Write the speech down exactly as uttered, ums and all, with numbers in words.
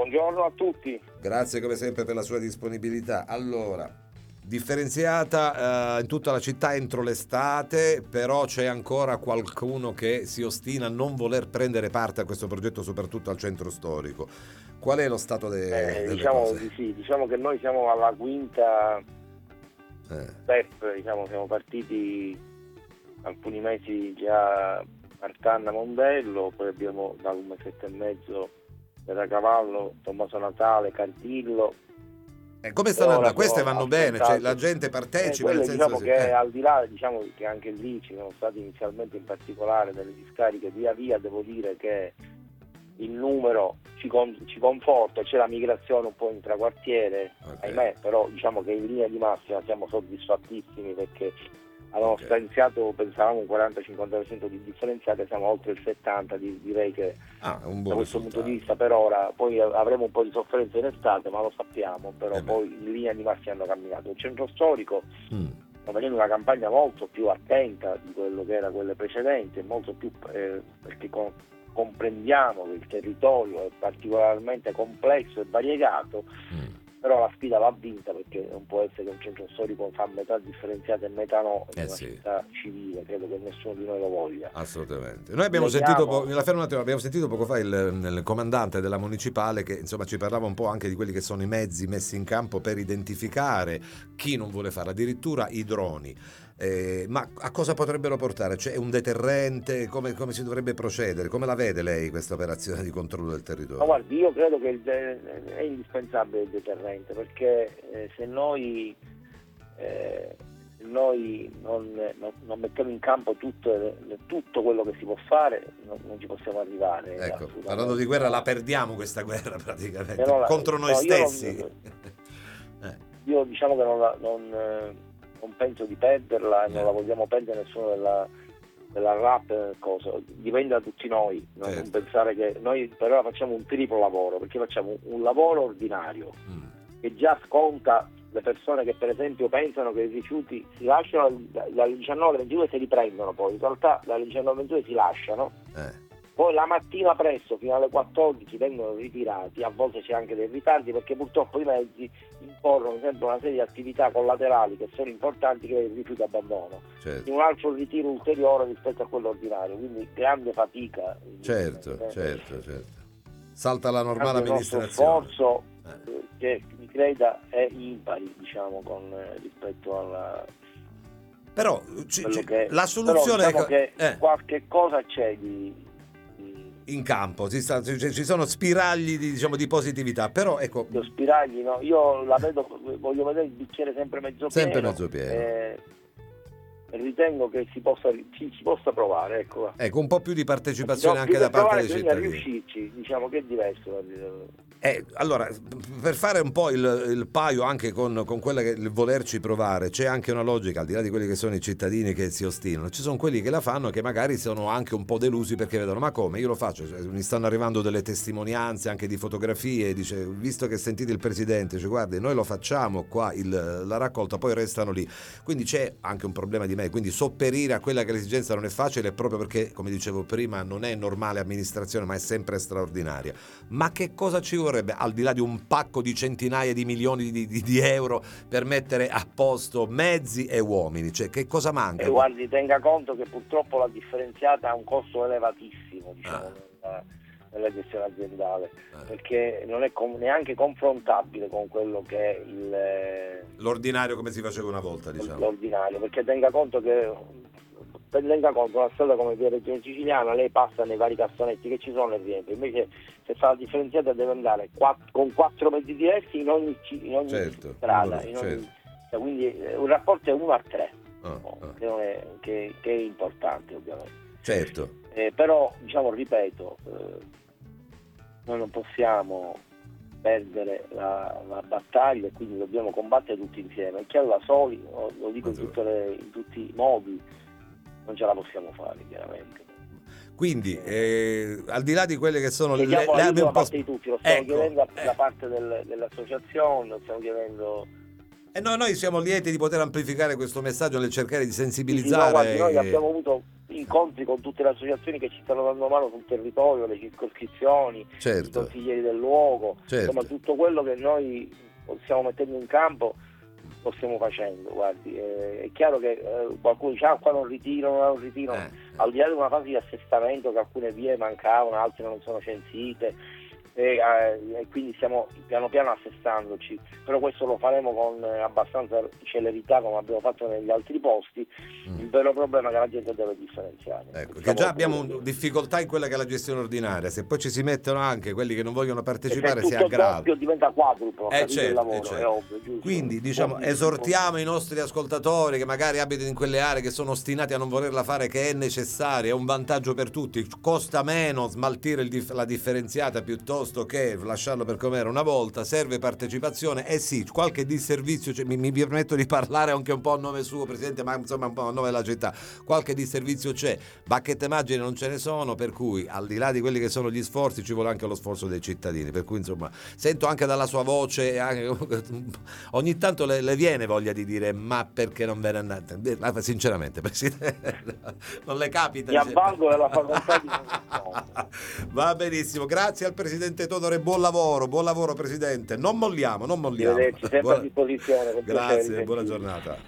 buongiorno a tutti. Grazie come sempre per la sua disponibilità. Allora, differenziata eh, in tutta la città entro l'estate, però c'è ancora qualcuno che si ostina a non voler prendere parte a questo progetto, soprattutto al centro storico. Qual è lo stato de- Eh, delle diciamo cose? di sì, diciamo che noi siamo alla quinta Eh. step, diciamo, siamo partiti alcuni mesi già Martanna Mondello, poi abbiamo da un mesetto e mezzo Terracavallo, Tommaso Natale, Cantillo. Eh, come stanno andando? Queste vanno bene, cioè, affrontato- la gente Eh, partecipa, quelle, nel senso diciamo sì. che eh. al di là, diciamo che anche lì ci sono stati inizialmente in particolare delle discariche, via via devo dire che il numero ci, con, ci conforta, c'è la migrazione un po' intraquartiere, Okay. ahimè, però diciamo che in linea di massima siamo soddisfattissimi perché avevamo Ok. stanziato, pensavamo un quaranta cinquanta per cento di differenziate, siamo oltre il settanta, di- direi che Ah, un da buon questo risultato. punto di vista per ora, poi avremo un po' di sofferenza in estate, ma lo sappiamo, però Eh beh. poi in linea di massima hanno camminato. Il centro storico Mm. sta facendo una campagna molto più attenta di quello che era quelle precedenti, molto più eh, perché con- comprendiamo che il territorio è particolarmente complesso e variegato, Mm. però la sfida va vinta perché non può essere che un centro storico fa metà differenziata e metà no in Eh una sì. città civile, credo che nessuno di noi lo voglia. Assolutamente. Noi abbiamo Leghiamo- sentito, po- mi la fermo un attimo, abbiamo sentito poco fa il, il comandante della municipale che insomma ci parlava un po' anche di quelli che sono i mezzi messi in campo per identificare chi non vuole farlo, addirittura i droni. Eh, ma a cosa potrebbero portare? Cioè un deterrente? Come, come si dovrebbe procedere? Come la vede lei questa operazione di controllo del territorio? Ma guardi, io credo che il de- è indispensabile il deterrente perché eh, se noi, eh, se noi non, non- non mettiamo in campo tutto, le- tutto quello che si può fare, non, non ci possiamo arrivare. Ecco, assolutamente. parlando di guerra, la perdiamo questa guerra praticamente, Però la- contro noi no, io non- stessi. Eh, Io diciamo che non, la- non, eh, non penso di perderla e non Eh. la vogliamo perdere nessuno della, della rap, eh, cosa. Dipende da tutti noi, no? Certo. Non pensare che noi per ora facciamo un triplo lavoro, perché facciamo un, un lavoro ordinario mm. che già sconta le persone che per esempio pensano che i rifiuti si lasciano dalle diciannove alle ventidue e si riprendono, poi in realtà dalle diciannove alle ventidue si lasciano, Eh. poi la mattina presto fino alle quattordici vengono ritirati, a volte c'è anche dei ritardi perché purtroppo i mezzi imporrono sempre una serie di attività collaterali che sono importanti che il rifiuto abbandono, Certo. in un altro ritiro ulteriore rispetto a quello ordinario, quindi grande fatica. Certo, Eh, certo, certo. Salta la normale anche il nostro amministrazione. sforzo Eh. eh, che mi creda è impari, diciamo, con eh, rispetto alla Però ci- quello ci- che la soluzione però, diciamo è che eh, qualche cosa c'è di, di, in campo, ci, sta- ci- ci sono spiragli di, diciamo, di positività, però ecco, di spiragli, no? Io la vedo, voglio vedere il bicchiere sempre mezzo sempre pieno, mezzo pieno. eh, ritengo che si possa, ci, si possa provare, ecco. Ecco, un po' più di partecipazione No, anche più da che parte provare dei bisogna cittadini. riuscirci, diciamo che è diverso da- Eh, allora, per fare un po' il, il paio anche con, con quella che il volerci provare, c'è anche una logica, al di là di quelli che sono i cittadini che si ostinano, ci sono quelli che la fanno che magari sono anche un po' delusi perché vedono, ma come, io lo faccio, cioè, mi stanno arrivando delle testimonianze anche di fotografie, dice, visto che sentite il presidente, dice, guardi, noi lo facciamo qua il, la raccolta, poi restano lì, quindi c'è anche un problema di me, quindi sopperire a quella che l'esigenza non è facile proprio perché, come dicevo prima, non è normale amministrazione ma è sempre straordinaria. Ma che cosa ci vorrebbe, al di là di un pacco di centinaia di milioni di, di, di euro per mettere a posto mezzi e uomini? Cioè, che cosa manca? E guardi, tenga conto che purtroppo la differenziata ha un costo elevatissimo, diciamo, Ah. nella, nella gestione aziendale, Ah. perché non è com- neanche confrontabile con quello che è il, eh, L'ordinario come si faceva una volta, diciamo. l'ordinario, perché tenga conto che tenga conto una strada come via Regione Siciliana, lei passa nei vari cassonetti che ci sono e riempie, invece se fa la differenziata deve andare quatt- con quattro mezzi diversi in ogni, ci- in ogni Certo, strada, numero, in ogni- certo. cioè, quindi eh, un rapporto è uno a tre, Ah, no? ah. che, non è, che, che è importante ovviamente. Certo. Eh, però, diciamo, ripeto, eh, noi non possiamo perdere la, la battaglia e quindi dobbiamo combattere tutti insieme. È chiaro, da soli, lo, lo dico in, tutte le, in tutti i modi, non ce la possiamo fare, chiaramente. Quindi, eh, al di là di quelle che sono le, Chiediamo le l'aiuto un da po' parte di tutti, lo stiamo ecco, chiedendo eh. da parte del, dell'associazione, lo stiamo chiedendo. E no, noi siamo lieti di poter amplificare questo messaggio nel cercare di Sì, sì, no, sensibilizzare. guardi, noi abbiamo avuto incontri con tutte le associazioni che ci stanno dando mano sul territorio, le circoscrizioni, certo. i consiglieri del luogo, certo. insomma tutto quello che noi stiamo mettendo in campo lo stiamo facendo. Guardi, eh, è chiaro che eh, qualcuno dice ah qua non ritiro, non ritiro, Eh. al di là di una fase di assestamento che alcune vie mancavano, altre non sono censite, e, eh, e quindi stiamo piano piano assestandoci, però questo lo faremo con eh, abbastanza celerità come abbiamo fatto negli altri posti. Mm. Il vero problema è che la gente deve differenziare. Ecco, che Siamo già abbiamo pure- un- difficoltà in quella che è la gestione ordinaria, se poi ci si mettono anche quelli che non vogliono e partecipare se si tutto aggrava. doppio diventa quadruplo, Eh, capite, certo, il lavoro, eh, certo. è ovvio, giusto? Quindi diciamo Doppio- esortiamo i nostri ascoltatori che magari abitano in quelle aree che sono ostinati a non volerla fare, che è necessaria, è un vantaggio per tutti, costa meno smaltire il dif- la differenziata piuttosto che lasciarlo per com'era una volta, serve partecipazione e sì, qualche disservizio, cioè, mi, mi permetto di parlare anche un po' a nome suo Presidente, ma insomma un po' a nome della città, qualche disservizio c'è, bacchette magiche non ce ne sono, per cui al di là di quelli che sono gli sforzi ci vuole anche lo sforzo dei cittadini, per cui insomma sento anche dalla sua voce anche, ogni tanto le, le viene voglia di dire ma perché non ve ne andate, ma sinceramente Presidente non le capita? Mi avvalgo della facoltà di Va benissimo, grazie al Presidente Todor e buon lavoro, buon lavoro Presidente, non molliamo, non molliamo. Arrivederci, sempre Buona- a disposizione, con piacere, Grazie, sentite. buona giornata.